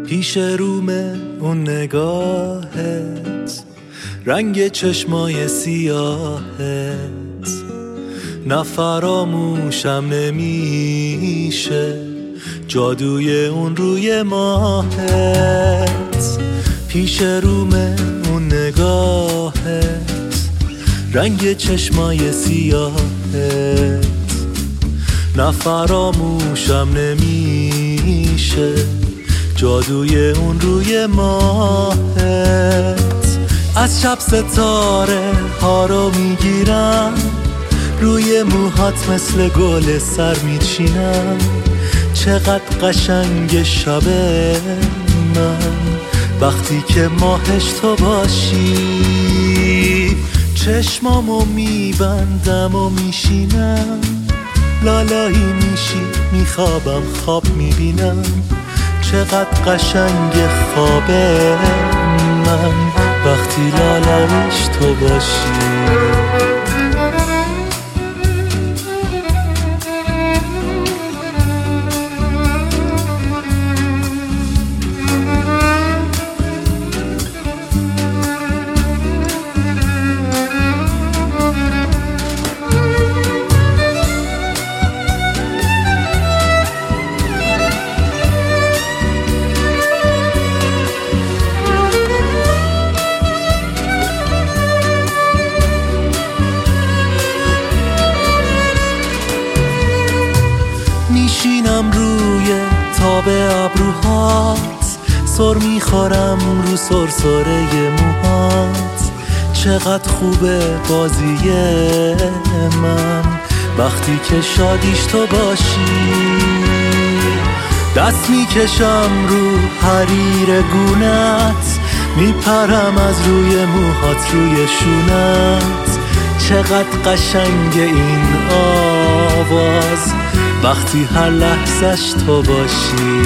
پیش رومه اون نگاهت، رنگ چشمای سیاهت، نفراموشم نمیشه جادوی اون روی ماهت. پیش رومه اون نگاهت، رنگ چشمای سیاهت، نفراموشم نمیشه جادوی اون روی ماهت. از شب ستاره ها رو میگیرم، روی موهات مثل گل سر میچینم. چقدر قشنگ شب من وقتی که ماهش تو باشی. چشمامو میبندم و میشینم، لالایی میشی میخوابم خواب میبینم. چقدر قشنگ خواب من وقتی لالایش تو باشی. میشینم روی تاب ابروهات، سر میخورم رو سرسره موهات. چقدر خوبه بازی من وقتی که شادیش تو باشی. دست میکشم رو حریر گونت، میپرم از روی موهات روی شونت. چقدر قشنگ این آواز وقتی هر لحظش تو باشی.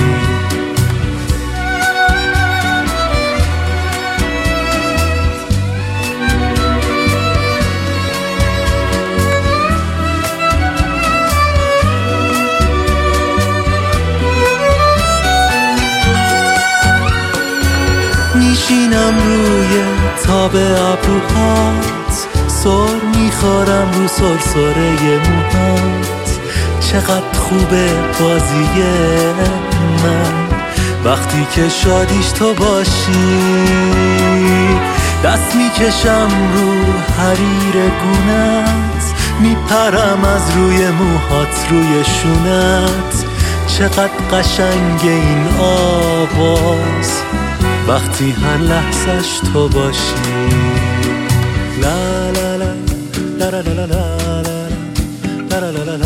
میشینم روی تاب ابروهات، سر میخورم رو سرسره موهات. چقدر خوبه بازی من وقتی که شادیش تو باشی. دست میکشم رو حریر گونت، میپرم از روی موهات روی شونت. چقدر قشنگ این آواز وقتی هر لحظش تو باشی. لا لا لا لا لا لا لا لا لا لا لا لا.